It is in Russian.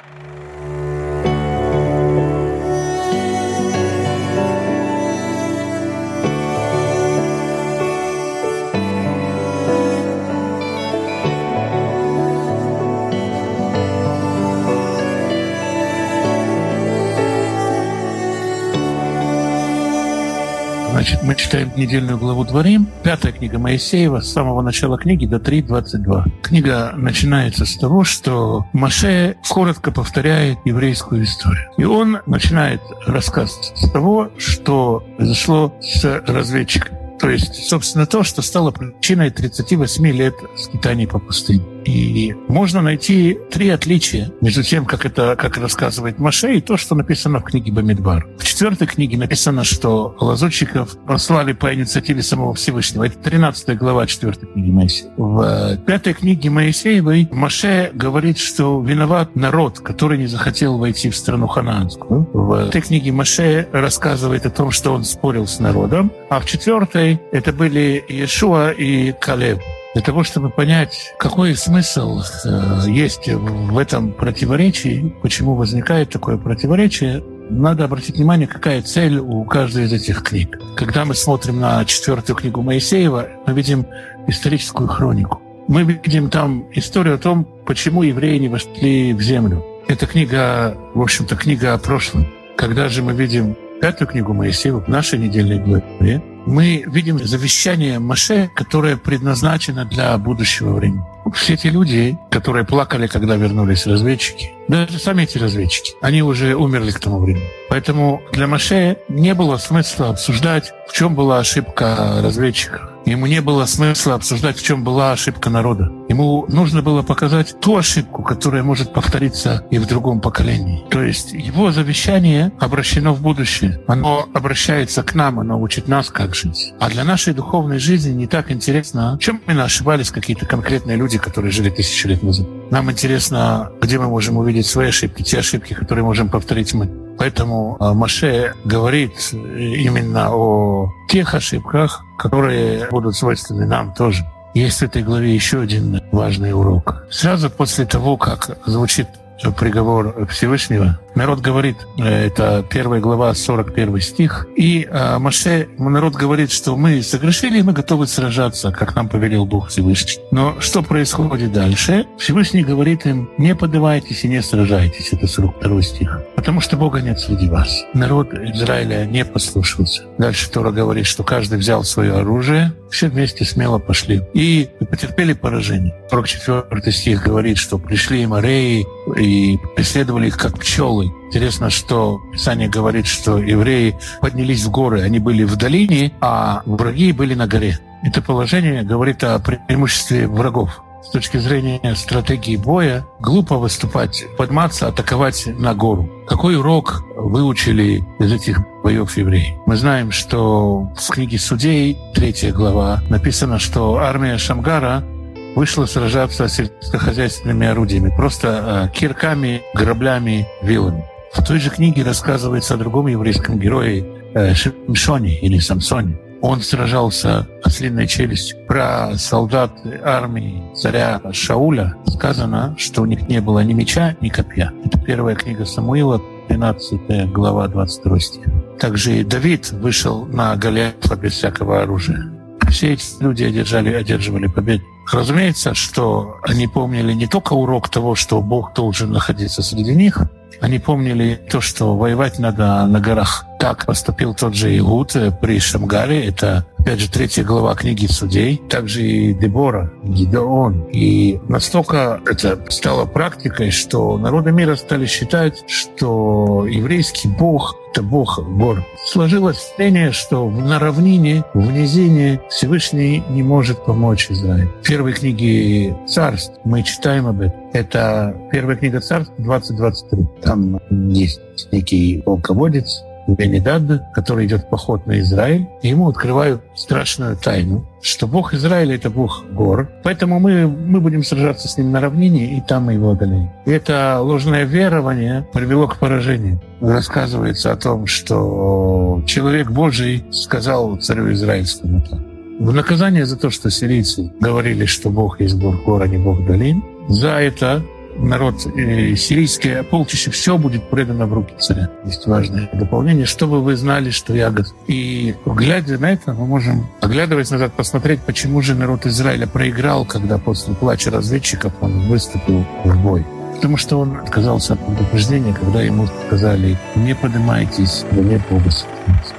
Значит, мы читаем недельную главу Дворим, 5-я книга Моисеева, с самого начала книги до 3:22. Книга начинается с того, что Моше коротко повторяет еврейскую историю. И он начинает рассказ с того, что произошло с разведчиками. То есть, собственно, то, что стало причиной 38 лет скитаний по пустыне. И можно найти 3 отличия между тем, как рассказывает Моше, и то, что написано в книге Бамидбар. В 4-й книге написано, что лазутчиков послали по инициативе самого Всевышнего. Это 13 глава 4-й книги Моисея. В 5-й книге Моисеевой Моше говорит, что виноват народ, который не захотел войти в страну ханаанскую. В этой книге Моше рассказывает о том, что он спорил с народом. А в 4-й это были Иешуа и Калеб. Для того, чтобы понять, какой смысл есть в этом противоречии, почему возникает такое противоречие, надо обратить внимание, какая цель у каждой из этих книг. Когда мы смотрим на 4-ю книгу Моисеева, мы видим историческую хронику. Мы видим там историю о том, почему евреи не вошли в землю. Это книга, в общем-то, книга о прошлом. Когда же мы видим 5-ю книгу Моисеева в нашей недельной главе, мы видим завещание Моше, которое предназначено для будущего времени. Все эти люди, которые плакали, когда вернулись разведчики, даже сами эти разведчики, они уже умерли к тому времени. Поэтому для Моше не было смысла обсуждать, в чем была ошибка разведчиков. Ему не было смысла обсуждать, в чем была ошибка народа. Ему нужно было показать ту ошибку, которая может повториться и в другом поколении. То есть его завещание обращено в будущее. Оно обращается к нам, оно учит нас, как жить. А для нашей духовной жизни не так интересно, в чем именно ошибались какие-то конкретные люди, которые жили 1000 лет назад. Нам интересно, где мы можем увидеть свои ошибки, те ошибки, которые можем повторить мы. Поэтому Моше говорит именно о тех ошибках, которые будут свойственны нам тоже. Есть в этой главе еще один важный урок. Сразу после того, как звучит приговор Всевышнего, народ говорит, это 1 глава, 41 стих, и Моше, народ говорит, что мы согрешили, и мы готовы сражаться, как нам повелел Бог Всевышний. Но что происходит дальше? Всевышний говорит им, не поддавайтесь и не сражайтесь, это 42 стих, потому что Бога нет среди вас. Народ Израиля не послушался. Дальше Тора говорит, что каждый взял свое оружие, все вместе смело пошли и потерпели поражение. 44 стих говорит, что пришли им ареи и преследовали их как пчелы. Интересно, что Писание говорит, что евреи поднялись в горы, они были в долине, а враги были на горе. Это положение говорит о преимуществе врагов. С точки зрения стратегии боя, глупо выступать, подниматься, атаковать на гору. Какой урок выучили из этих боев евреи? Мы знаем, что в книге Судей, 3 глава, написано, что армия Шамгара вышла сражаться с сельскохозяйственными орудиями, просто кирками, граблями, вилами. В той же книге рассказывается о другом еврейском герое Шимшоне или Самсоне. Он сражался ослиной челюстью. Про солдат армии царя Шауля сказано, что у них не было ни меча, ни копья. Это 1 книга Самуила, 13 глава, 22 стих. Также и Давид вышел на Голиафа без всякого оружия. Все эти люди одерживали победу. Разумеется, что они помнили не только урок того, что Бог должен находиться среди них, они помнили то, что воевать надо на горах. Так поступил тот же Игуд при Шамгаре. Это, опять же, 3 глава книги Судей. Также и Дебора, Гидеон. И настолько это стало практикой, что народы мира стали считать, что еврейский Бог — это Бог гор. Сложилось мнение, что на равнине, в низине Всевышний не может помочь Израилю. В первой книге Царств мы читаем об этом. Это 1 книга Царств, 20-23. Там есть некий полководец Бенидад, который идет в поход на Израиль, и ему открывают страшную тайну, что Бог Израиля — это Бог гор, поэтому мы будем сражаться с ним на равнине, и там мы его одолеем. И это ложное верование привело к поражению. Рассказывается о том, что человек Божий сказал царю израильскому так: в наказание за то, что сирийцы говорили, что Бог есть Бог гор, а не Бог долин, за это народ сирийское полчище, все будет предано в руки царя. Есть важное дополнение, чтобы вы знали, что я Господь. И глядя на это, мы можем, оглядываясь назад, посмотреть, почему же народ Израиля проиграл, когда после плача разведчиков он выступил в бой. Потому что он отказался от предупреждения, когда ему сказали: не поднимайтесь, да не Бога.